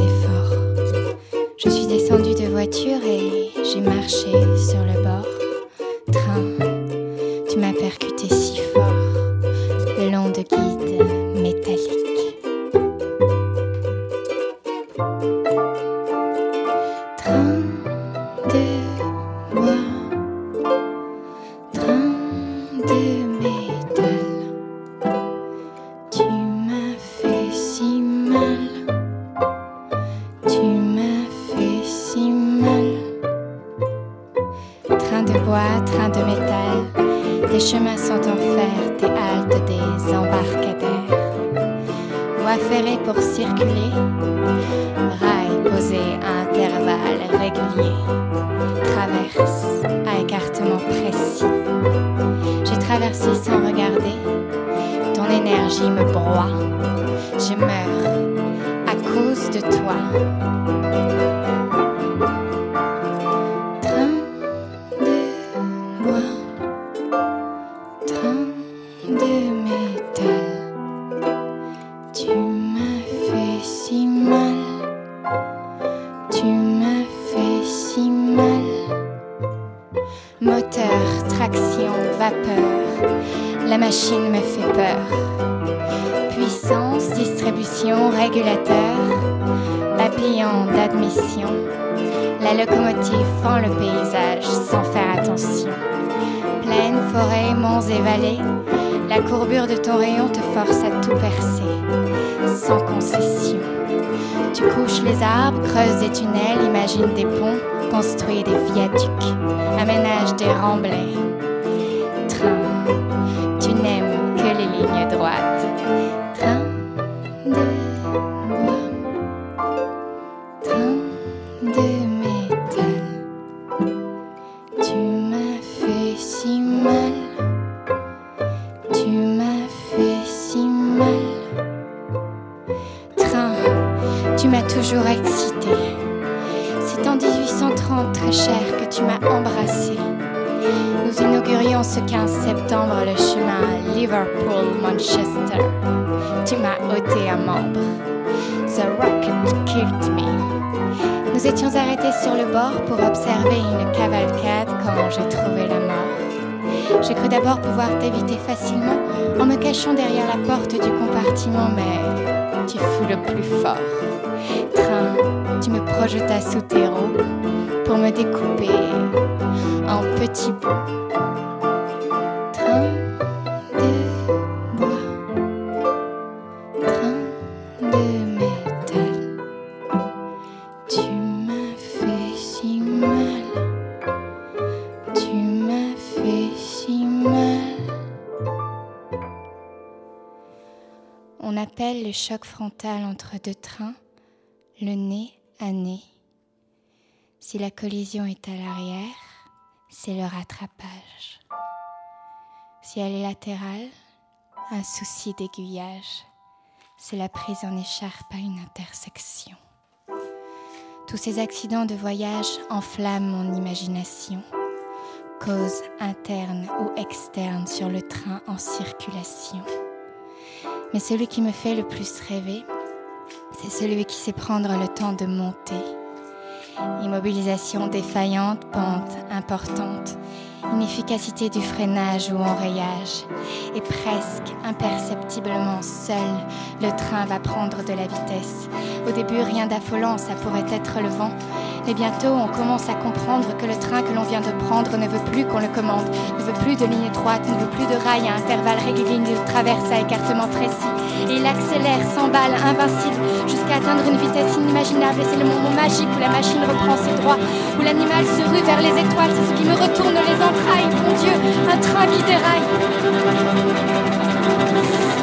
d'effort. Je suis descendue de voiture et j'ai marché sur le bord. Train, tu m'as percuté si fort, le long de guides métalliques. Train de bois, train de métal, tu m'as fait si mal, tu m'as fait si mal. Train de bois, train de métal, tes chemins sont en fer, tes haltes des embarcadères. Voie ferrée pour circuler, rails posés à intervalles réguliers. Traverse à écartement précis. J'ai traversé sans regarder, ton énergie me broie. Je meurs à cause de toi. Train de bois, train de métal, tu m'as fait si mal, tu m'as fait si mal. Moteur, traction, vapeur, la machine me fait peur. Puissance, distribution, régulateur, papillon d'admission. La locomotive fend le paysage sans faire attention. Plaine, forêt, monts et vallées, la courbure de ton rayon te force à tout percer, sans concession. Tu couches les arbres, creuses des tunnels, imagines des ponts, construis des viaducs, aménage des remblais. Train, tu n'aimes que les lignes droites. Train de bois, train de métal, tu m'as fait si mal, tu m'as fait si mal. Train, tu m'as toujours excité. C'est en 1830, très cher, que tu m'as embrassé. Nous inaugurions ce 15 septembre le chemin Liverpool-Manchester. Tu m'as ôté un membre. The rocket killed me. Nous étions arrêtés sur le bord pour observer une cavalcade quand j'ai trouvé la mort. J'ai cru d'abord pouvoir t'éviter facilement en me cachant derrière la porte du compartiment, mais tu fus le plus fort. Train, tu me projetas sous tes roues pour me découper en petits bouts. Train de bois, train de métal, tu m'as fait si mal, tu m'as fait si mal. On appelle le choc frontal entre deux trains le nez à nez. Si la collision est à l'arrière, c'est le rattrapage. Si elle est latérale, un souci d'aiguillage, c'est la prise en écharpe à une intersection. Tous ces accidents de voyage enflamment mon imagination, cause interne ou externe sur le train en circulation. Mais celui qui me fait le plus rêver, c'est celui qui sait prendre le temps de monter. Immobilisation défaillante, pente importante, inefficacité du freinage ou enrayage. Et presque imperceptiblement seul, le train va prendre de la vitesse. Au début, rien d'affolant, ça pourrait être le vent. Mais bientôt, on commence à comprendre que le train que l'on vient de prendre ne veut plus qu'on le commande, ne veut plus de ligne droite, ne veut plus de rails à intervalles réguliers, ni de traverse à écartement précis. Et il accélère, s'emballe, invincible, jusqu'à atteindre une vitesse inimaginable. Et c'est le moment magique où la machine reprend ses droits, où l'animal se rue vers les étoiles. C'est ce qui me retourne les entrailles. Mon Dieu, un train qui déraille.